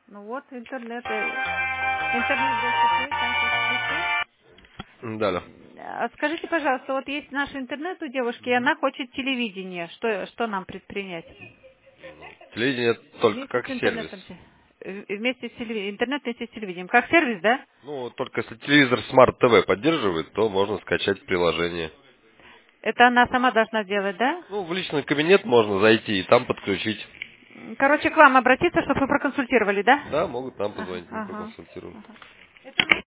Ну вот, интернет. Интернет доступный, там сейчас включу. Да, да. Скажите, пожалуйста, вот есть наш интернет у девушки, и она хочет телевидение. Что нам предпринять? Телевидение только Вместе как с сервис. интернетом. Вместе с телевидением. Интернет вместе с телевидением. Как сервис, да? Ну, только если телевизор Smart TV поддерживает, то можно скачать приложение. Это она сама должна делать, да? Ну, в личный кабинет можно зайти и там подключить. Короче, к вам обратиться, чтобы вы проконсультировали, да? Да, могут нам Ага, позвонить, мы ага, проконсультируем. ага. Это